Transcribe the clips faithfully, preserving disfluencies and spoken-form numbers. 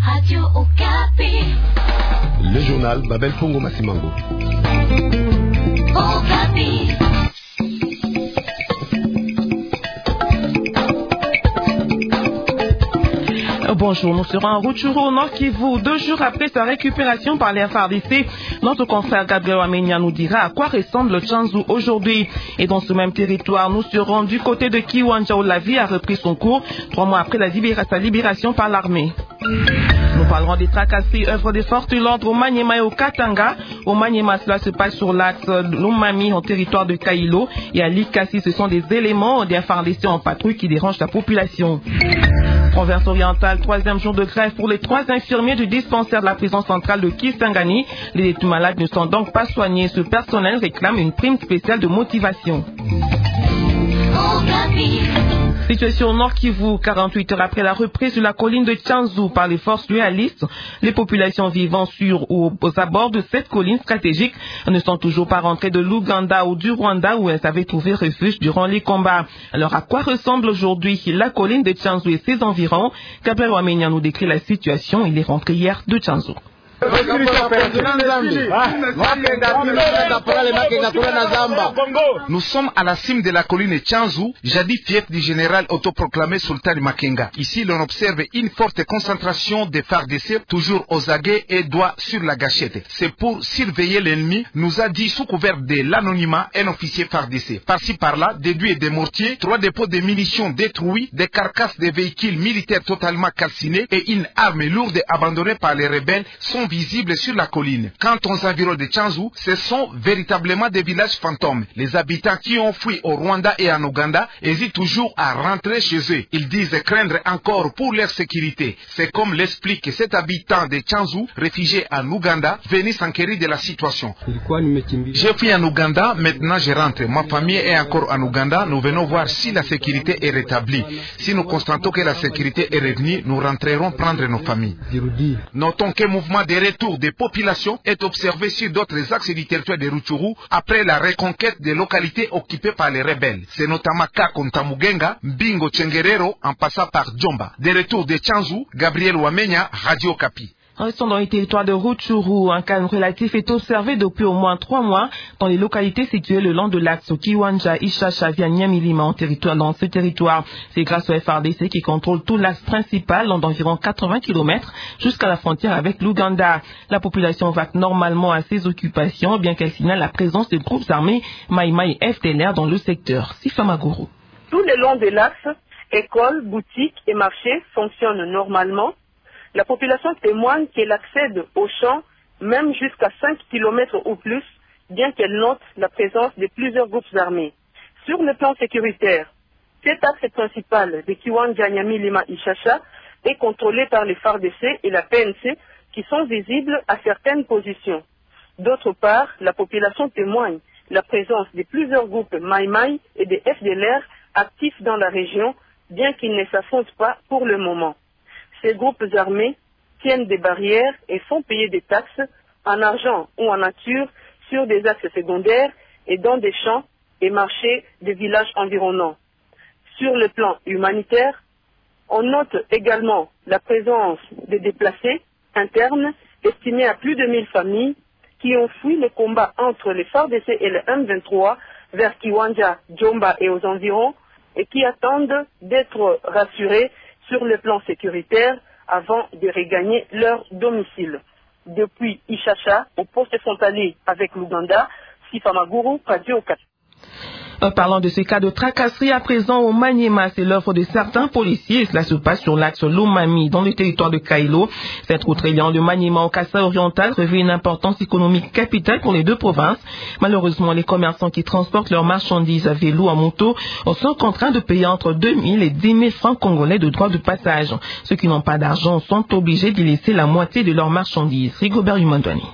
Radio Okapi. Le journal Babel Pongo Masimango. Okapi. Bonjour, nous serons en retour au Nord Kivu. Deux jours après sa récupération par les F A R D C, notre confrère Gabriel Wamenya nous dira à quoi ressemble le Tchanzu aujourd'hui. Et dans ce même territoire, nous serons du côté de Kiwanja où la vie a repris son cours, trois mois après la libéra- sa libération par l'armée. Nous parlerons des tracasseries, œuvres des forces de l'ordre au Maniema et au Katanga. Au Maniema, cela se passe sur l'axe Lumami, en territoire de Kailo. Et à Likasi, ce sont des éléments des F A R D C en patrouille qui dérangent la population. Province orientale, troisième jour de grève pour les trois infirmiers du dispensaire de la prison centrale de Kisangani. Les détenus malades ne sont donc pas soignés. Ce personnel réclame une prime spéciale de motivation. Situation au Nord Kivu, quarante-huit heures après la reprise de la colline de Tchanzu par les forces loyalistes, les populations vivant sur ou aux abords de cette colline stratégique ne sont toujours pas rentrées de l'Ouganda ou du Rwanda où elles avaient trouvé refuge durant les combats. Alors à quoi ressemble aujourd'hui la colline de Tchanzu et ses environs? Gabriel Wamenya nous décrit la situation. Il est rentré hier de Tchanzu. Nous sommes à la cime de la colline Tchanzu, jadis fief du général autoproclamé Sultan Makenga. Ici, l'on observe une forte concentration des F A R D C, toujours aux aguets et doigts sur la gâchette. C'est pour surveiller l'ennemi, nous a dit sous couvert de l'anonymat un officier F A R D C. Par-ci par-là, des duits et des mortiers, trois dépôts de munitions détruits, des carcasses de véhicules militaires totalement calcinés et une arme lourde abandonnée par les rebelles sont visibles sur la colline. Quant aux environs de Tchanzu, ce sont véritablement des villages fantômes. Les habitants qui ont fui au Rwanda et en Ouganda hésitent toujours à rentrer chez eux. Ils disent craindre encore pour leur sécurité. C'est comme l'explique cet habitant de Tchanzu, réfugié en Ouganda, venu s'enquérir de la situation. J'ai fui en Ouganda, maintenant je rentre. Ma famille est encore en Ouganda. Nous venons voir si la sécurité est rétablie. Si nous constatons que la sécurité est revenue, nous rentrerons prendre nos familles. Notons qu'un mouvement de retour des populations est observé sur d'autres axes du territoire de Rutshuru après la reconquête des localités occupées par les rebelles. C'est notamment Kakontamugenga, Mbingo Tchengerero en passant par Djomba. Des retours de Tchanzu, Gabriel Wamenya, Radio Okapi. Restons dans les territoires de Rutshuru. Un calme relatif est observé depuis au moins trois mois dans les localités situées le long de l'axe Kiwanja, Ishasha, Vianyamilima en territoire, dans ce territoire. C'est grâce au F A R D C qui contrôle tout l'axe principal long d'environ quatre-vingts kilomètres jusqu'à la frontière avec l'Ouganda. La population va normalement à ses occupations, bien qu'elle signale la présence de groupes armés Maïmaï et F D L R dans le secteur. Sifamaguru. Tout le long de l'axe, écoles, boutiques et marchés fonctionnent normalement. La population témoigne qu'elle accède aux champs même jusqu'à cinq kilomètres ou plus, bien qu'elle note la présence de plusieurs groupes armés. Sur le plan sécuritaire, cet axe principal de Kiwanja, Nyamilima, Ishasha est contrôlé par les F A R D C et la P N C qui sont visibles à certaines positions. D'autre part, la population témoigne la présence de plusieurs groupes Maïmaï et des F D L R actifs dans la région, bien qu'ils ne s'affrontent pas pour le moment. Ces groupes armés tiennent des barrières et font payer des taxes en argent ou en nature sur des axes secondaires et dans des champs et marchés des villages environnants. Sur le plan humanitaire, on note également la présence de déplacés internes estimés à plus de mille familles qui ont fui le combat entre les F A R D C et le M vingt-trois vers Kiwanja, Djomba et aux environs et qui attendent d'être rassurés sur le plan sécuritaire avant de regagner leur domicile. Depuis Ishasha, au poste frontalier avec l'Ouganda, Sifamaguru, Radio Okapi. Parlant de ce cas de tracasserie à présent au Maniema, c'est l'œuvre de certains policiers. Cela se passe sur l'axe Lomami, dans le territoire de Kailo. Cette route reliant de Maniema au Kasaï oriental revêt une importance économique capitale pour les deux provinces. Malheureusement, les commerçants qui transportent leurs marchandises à vélo, en moto, sont contraints de payer entre deux mille et dix mille francs congolais de droits de passage. Ceux qui n'ont pas d'argent sont obligés d'y laisser la moitié de leurs marchandises. Rigobert Humandouani.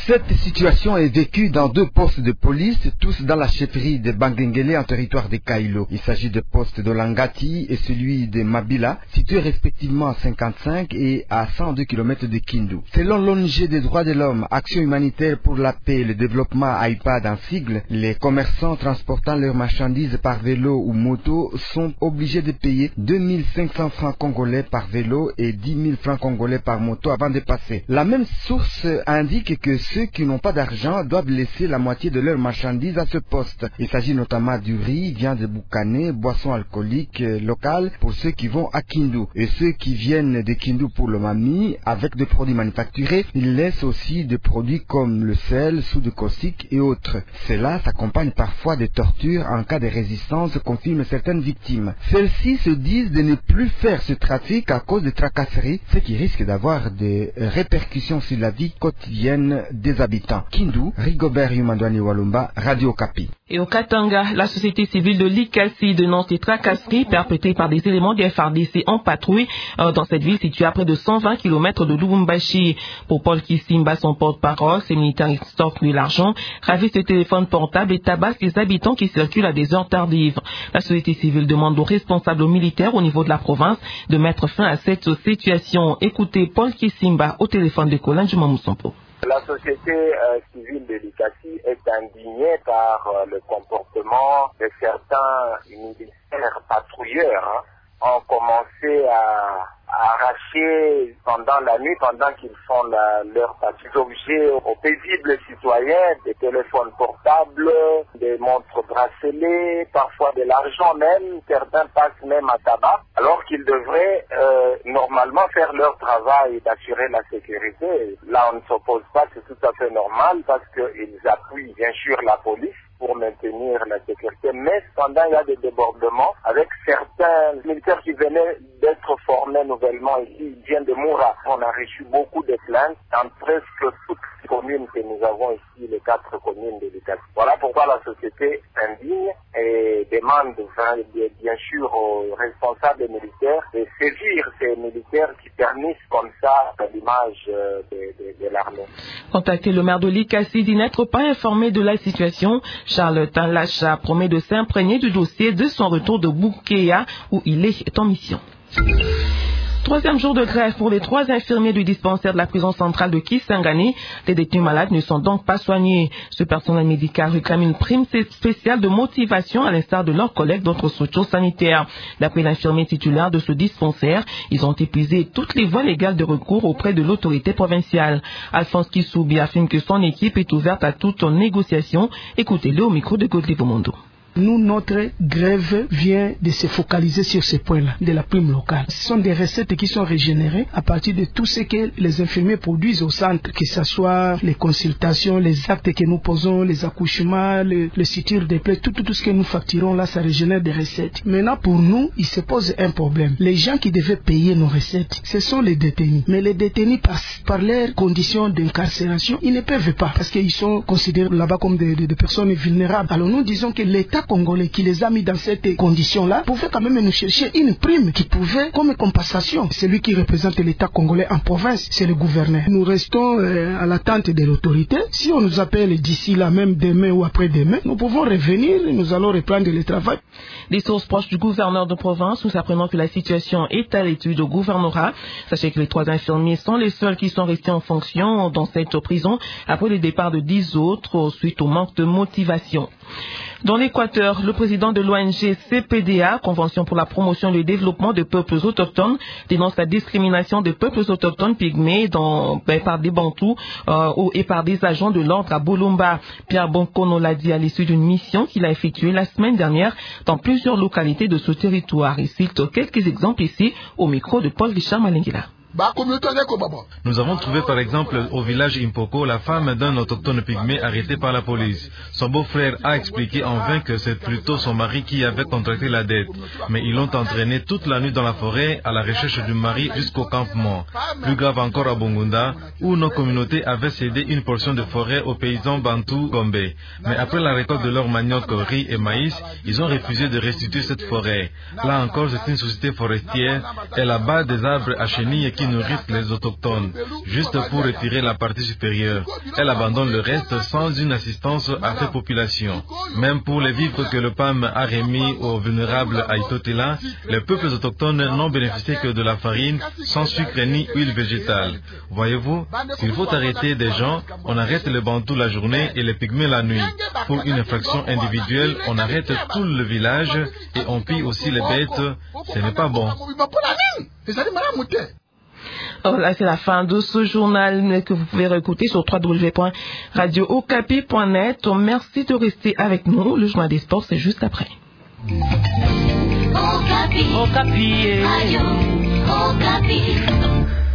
Cette situation est vécue dans deux postes de police, tous dans la chefferie de Bangenguele en territoire de Kailo. Il s'agit de postes de Langati et celui de Mabila, situés respectivement à cinquante-cinq et à cent deux kilomètres de Kindu. Selon l'O N G des droits de l'homme, Action humanitaire pour la paix et le développement A I P A D en sigle, les commerçants transportant leurs marchandises par vélo ou moto sont obligés de payer deux mille cinq cents francs congolais par vélo et dix mille francs congolais par moto avant de passer. La même source indique que ceux qui n'ont pas d'argent doivent laisser la moitié de leurs marchandises à ce poste. Il s'agit notamment du riz, viande boucanée, boissons alcooliques locales pour ceux qui vont à Kindu. Et ceux qui viennent de Kindu pour le Mami, avec des produits manufacturés, ils laissent aussi des produits comme le sel, soude caustique et autres. Cela s'accompagne parfois de tortures en cas de résistance, confirment certaines victimes. Celles-ci se disent de ne plus faire ce trafic à cause des tracasseries, ce qui risque d'avoir des répercussions sur la vie quotidienne des habitants. Kindu, Rigobert Yumandwani Walumba, Radio Okapi. Et au Katanga, la société civile de Likasi dénonce les tracasseries perpétrées par des éléments du F R D C en patrouille euh, dans cette ville située à près de cent vingt kilomètres de Lubumbashi. Pour Paul Kisimba, son porte-parole, ces militaires stockent de l'argent, ravissent les téléphones portables et tabassent les habitants qui circulent à des heures tardives. La société civile demande aux responsables aux militaires au niveau de la province de mettre fin à cette situation. Écoutez Paul Kisimba au téléphone de Colin Jumamoussampo. La société euh, civile de Likasi est indignée par euh, le comportement de certains militaires patrouilleurs. Hein, ont commencé à, à arracher pendant la nuit, pendant qu'ils font la, leur petits objets aux paisibles citoyens, des téléphones portables, des montres bracelets, parfois de l'argent même, certains passent même à tabac, alors qu'ils devraient euh, normalement faire leur travail d'assurer la sécurité. Là, on ne s'oppose pas, c'est tout à fait normal parce qu'ils appuient bien sûr la police pour maintenir la sécurité, mais cependant il y a des débordements avec certains militaires qui venaient d'être formés nouvellement ici, ils viennent de Moura. On a reçu beaucoup de plaintes dans presque toutes les communes que nous avons ici, les quatre communes de l'État. Voilà pourquoi la société indigne et demande bien sûr aux responsables militaires de saisir ces militaires qui permettent comme ça l'image de, de, de l'armée. Contacter le maire de Likasi dit n'être pas informé de la situation. Charles Tanlacha promet de s'imprégner du dossier de son retour de Boukéa où il est en mission. Troisième jour de grève pour les trois infirmiers du dispensaire de la prison centrale de Kisangani. Les détenus malades ne sont donc pas soignés. Ce personnel médical réclame une prime spéciale de motivation à l'instar de leurs collègues d'autres structures sanitaires. D'après l'infirmier titulaire de ce dispensaire, ils ont épuisé toutes les voies légales de recours auprès de l'autorité provinciale. Alphonse Kissoubi affirme que son équipe est ouverte à toute négociation. Écoutez-le au micro de Godlivo Mondo. Nous, notre grève vient de se focaliser sur ces points-là, de la prime locale. Ce sont des recettes qui sont régénérées à partir de tout ce que les infirmiers produisent au centre, que ce soit les consultations, les actes que nous posons, les accouchements, le, le suture des plaies, tout, tout, tout ce que nous facturons là, ça régénère des recettes. Maintenant, pour nous, il se pose un problème. Les gens qui devaient payer nos recettes, ce sont les détenus. Mais les détenus, par, par leurs conditions d'incarcération, ils ne peuvent pas, parce qu'ils sont considérés là-bas comme des, des, des personnes vulnérables. Alors nous disons que l'État congolais qui les a mis dans cette condition-là pouvait quand même nous chercher une prime qui pouvait, comme compensation. Celui qui représente l'État congolais en province, c'est le gouverneur. Nous restons euh, à l'attente de l'autorité. Si on nous appelle d'ici là, même demain ou après-demain, nous pouvons revenir et nous allons reprendre le travail. Des sources proches du gouverneur de province nous apprenons que la situation est à l'étude au gouvernorat. Sachez que les trois infirmiers sont les seuls qui sont restés en fonction dans cette prison après le départ de dix autres suite au manque de motivation. Dans l'Équateur, le président de l'O N G C P D A, Convention pour la promotion et le développement des peuples autochtones, dénonce la discrimination des peuples autochtones pygmées dans, ben, par des Bantous euh, et par des agents de l'ordre à Bolumba. Pierre Bonkono l'a dit à l'issue d'une mission qu'il a effectuée la semaine dernière dans plusieurs localités de ce territoire. Il cite quelques exemples ici au micro de Paul Richard Malengila. Nous avons trouvé par exemple au village Impoko la femme d'un autochtone pygmée arrêté par la police. Son beau-frère a expliqué en vain que c'est plutôt son mari qui avait contracté la dette. Mais ils l'ont entraîné toute la nuit dans la forêt à la recherche du mari jusqu'au campement. Plus grave encore à Bongunda, où nos communautés avaient cédé une portion de forêt aux paysans bantous Gombe. Mais après la récolte de leur manioc, riz et maïs, ils ont refusé de restituer cette forêt. Là encore, c'est une société forestière et là-bas des arbres à chenilles qui qui nourrissent les autochtones, juste pour retirer la partie supérieure. Elle abandonne le reste sans une assistance à ces populations. Même pour les vivres que le P A M a remis aux vulnérables à Itotela, les peuples autochtones n'ont bénéficié que de la farine, sans sucre ni huile végétale. Voyez-vous, s'il faut arrêter des gens, on arrête les Bantous la journée et les Pygmées la nuit. Pour une infraction individuelle, on arrête tout le village et on pille aussi les bêtes. Ce n'est pas bon. Alors là, c'est la fin de ce journal que vous pouvez réécouter sur w w w point radio okapi point net. Merci de rester avec nous. Le journal des sports, c'est juste après. Okapi. Okapi. Radio Okapi.